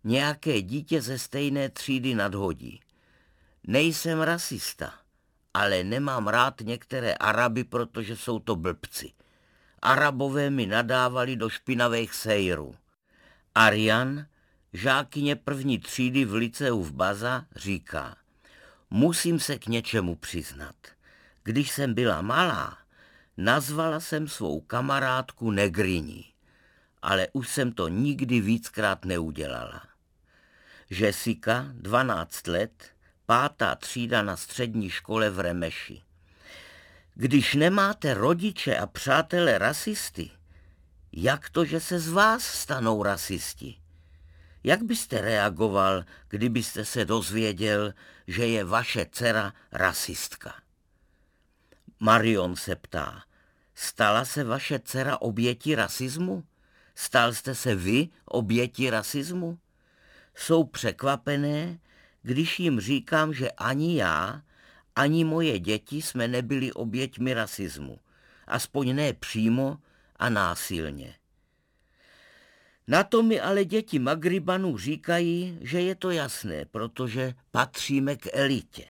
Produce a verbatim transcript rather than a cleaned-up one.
nějaké dítě ze stejné třídy nadhodí. Nejsem rasista, ale nemám rád některé Araby, protože jsou to blbci. Arabové mi nadávali do špinavých sejrů. Arian, žákyně první třídy v liceu v Baza, říká: musím se k něčemu přiznat. Když jsem byla malá, nazvala jsem svou kamarádku negriní, ale už jsem to nikdy víckrát neudělala. Jessica, dvanáct let, pátá třída na střední škole v Remeši. Když nemáte rodiče a přátele rasisty, jak to, že se z vás stanou rasisti? Jak byste reagoval, kdybyste se dozvěděl, že je vaše dcera rasistka? Marion se ptá: stala se vaše dcera obětí rasismu? Stal jste se vy obětí rasismu? Jsou překvapené, když jim říkám, že ani já, ani moje děti jsme nebyli oběťmi rasismu. Aspoň ne přímo a násilně. Na to mi ale děti Magribanů říkají, že je to jasné, protože patříme k elitě.